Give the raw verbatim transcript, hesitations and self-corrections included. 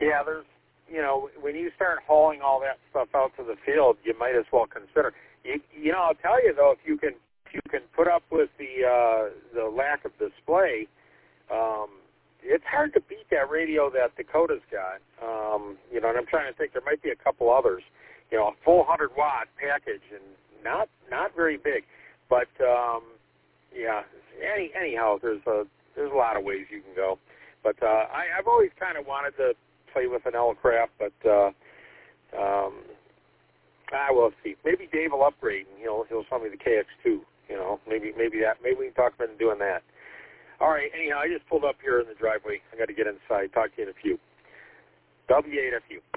Yeah, there's, you know, when you start hauling all that stuff out to the field, you might as well consider. You, you know, I'll tell you though, if you can, if you can put up with the uh, the lack of display, um, it's hard to beat that radio that Dakota's got. Um, you know, and I'm trying to think. There might be a couple others. You know, a full one hundred watt package and not not very big, but um, yeah. Any, anyhow, there's a there's a lot of ways you can go. But uh, I, I've always kind of wanted to play with an L-Craft, but uh, um, I will see. Maybe Dave will upgrade and he'll he'll sell me the K X two. You know, maybe maybe that maybe we can talk about doing that. All right. Anyhow, I just pulled up here in the driveway. I got to get inside. Talk to you in a few. W eight F U.